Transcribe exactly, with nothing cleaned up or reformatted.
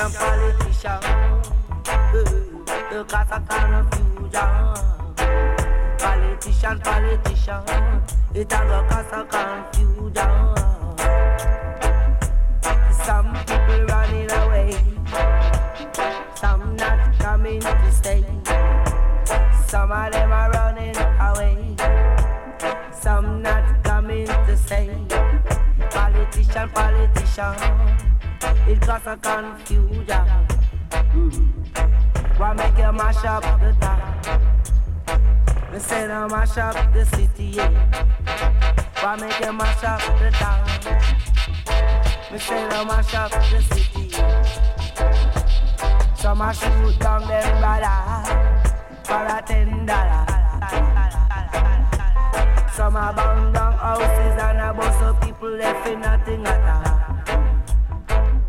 Politician, politician, the cause of confusion. Politician, politician, it a go cause of confusion. Some people running away, some not coming to stay. Some of them are running away, some not coming to stay. Politician, politician, it cause a confusion. Mm. Why make you mash up the town? Me say no mash up the city, yeah. Why make you mash up the town? Me say no mash up the city, yeah. Some a shoot down them brother for a ten dollar. Some a bang down houses and a bust up people left in nothing at all.